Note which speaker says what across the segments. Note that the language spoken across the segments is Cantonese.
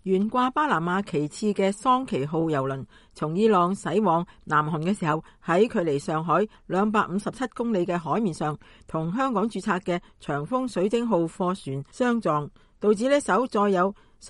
Speaker 1: 懸掛巴拿馬旗幟嘅桑奇號郵輪從伊朗駛往南韓嘅時候，喺距離上海257公里嘅海面上，同香港註冊嘅長豐水晶號貨船相撞，導致呢艘載有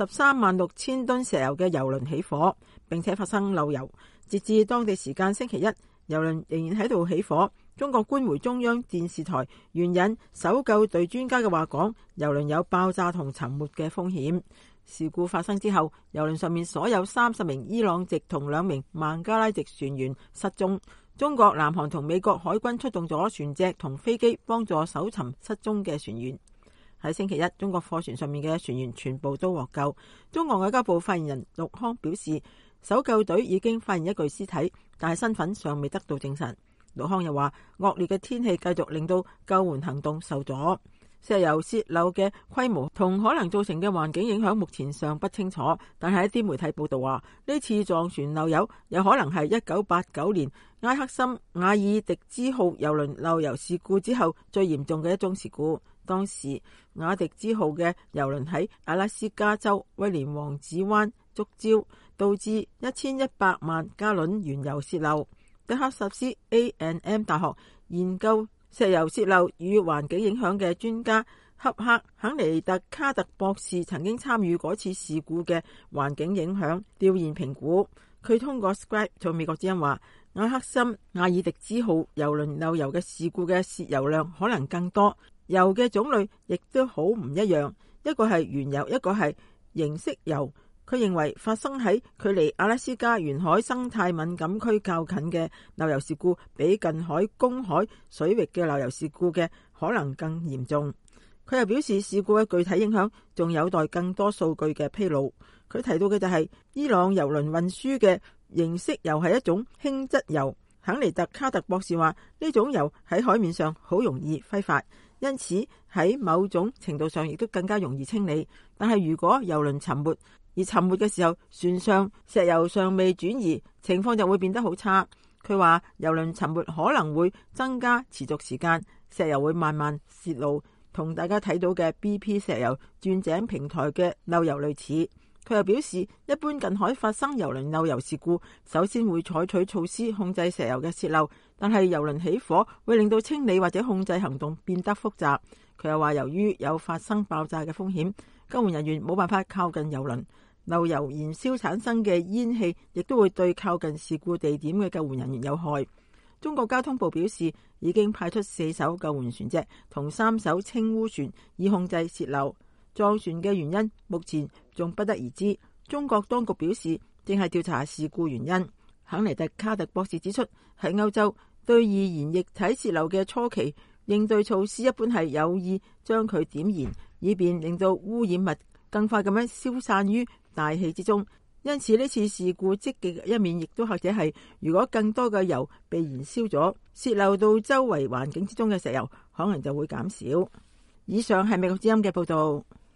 Speaker 1: 136000噸石油嘅郵輪起火，並且發生漏油。截至當地時間星期一，郵輪仍然喺度起火。中國官媒中央電視台援引搜救隊專家嘅話講，郵輪有爆炸同沉沒嘅風險。事故發生之後，郵輪上面所有30名伊朗籍同2名孟加拉籍船員失蹤。中國、南韓同美國海軍出動咗船隻同飛機幫助搜尋失蹤嘅船員。喺星期一，中國貨船上面嘅船員全部都獲救。中國外交部發言人陸康表示，搜救隊已經發現一具屍體，但係身份尚未得到證實。陸康又話，惡劣嘅天氣繼續令到救援行動受阻。石油洩漏嘅規模同可能造成嘅環境影響目前尚不清楚，但係一啲媒體報道話，呢次撞船漏油有可能係1989年埃克森瓦爾迪茲號郵輪漏油事故之後最嚴重嘅一宗事故。當時瓦迪茲號嘅郵輪喺阿拉斯加州威廉王子灣觸礁，導致1100萬加侖原油洩漏。德克薩斯 A&M 大學研究石油洩漏與環境影響嘅專家恰克肯尼特卡特博士曾經參與嗰次事故嘅環境影響調研評估。佢通過 Skype 同美國之音話，埃克森瓦爾迪茲號郵輪漏油嘅事故嘅洩油量可能更多，油嘅種類亦都好唔一樣，一個係原油，一個係凝色油。佢認為發生喺距離阿拉斯加沿海生態敏感區較近嘅漏油事故，比近海公海水域嘅漏油事故嘅可能更嚴重。佢又表示，事故嘅具體影響仲有待更多數據嘅披露。佢提到嘅就係伊朗郵輪運輸嘅凝色油係一種輕質油。肯尼特卡特博士話，呢種油喺海面上好容易揮發，因此喺某種程度上亦都更加容易清理。但係如果郵輪沉沒，而沉沒嘅時候，船上石油尚未轉移，情況就會變得好差。佢話，郵輪沉沒可能會增加持續時間，石油會慢慢泄露，同大家睇到嘅 BP 石油鑽井平台嘅漏油類似。佢又表示，一般近海發生郵輪漏油事故，首先會採取措施控制石油嘅泄漏，但係郵輪起火會令到清理或者控制行動變得複雜。佢又話，由於有發生爆炸嘅風險，救援人員冇辦法靠近郵輪。漏油燃燒產生嘅煙氣亦都會對靠近事故地點嘅救援人員有害。中國交通部表示，已經派出4艘救援船隻同3艘清污船以控制洩漏。撞船嘅原因目前仲不得而知。中國當局表示，正係調查事故原因。肯尼特卡特博士指出，喺歐洲對易燃液體洩漏嘅初期應對措施一般係有意將佢點燃，以便令到污染物更快咁樣消散於大氣之中。因此呢次事故積極嘅一面亦都或者係，如果更多嘅油被燃燒咗，洩漏到周圍環境之中嘅石油可能就會減少。以上係美國之音嘅報道。